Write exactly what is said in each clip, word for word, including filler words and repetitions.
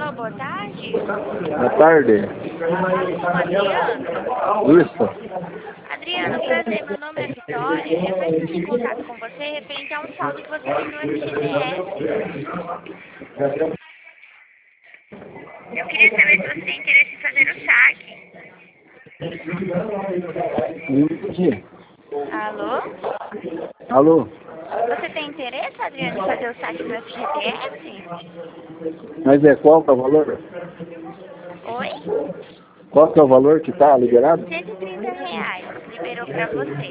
Alô, boa tarde. Boa tarde. Adriano. Isso. Adriano, prazer, meu nome é Vitória. Eu estou entrando em contato com você referente a um saldo que você tem no F G T S. Eu queria saber se você tem interesse em fazer o saque. Não entendi. Alô? Alô? Você tem interesse, Adriano, em fazer o saque do F G T S? Mas é qual que é o valor? Oi? Qual que é o valor que está liberado? cento e trinta reais. Liberou para você.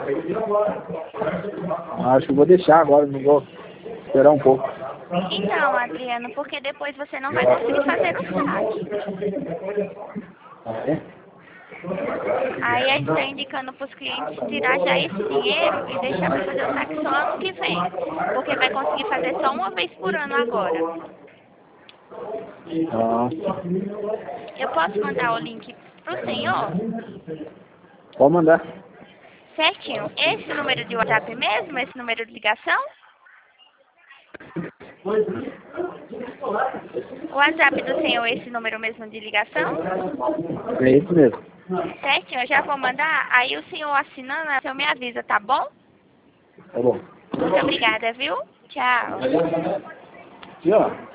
Acho que vou deixar agora, não vou esperar um pouco. Então, Adriano, porque depois você não vai conseguir fazer o saque. Ah, é? Aí a gente está indicando para os clientes tirar já esse dinheiro e deixar para fazer o saque só ano que vem. Porque vai conseguir fazer só uma vez por ano agora. Ah, Eu posso mandar o link para o senhor? pode mandar. Certinho. Esse número de WhatsApp mesmo? Esse número de ligação? O WhatsApp do senhor é esse número mesmo de ligação? É isso mesmo. Certinho, eu já vou mandar. Aí o senhor assinando, o senhor me avisa, tá bom? Tá bom. Muito obrigada, viu? Tchau. Aqui, ó.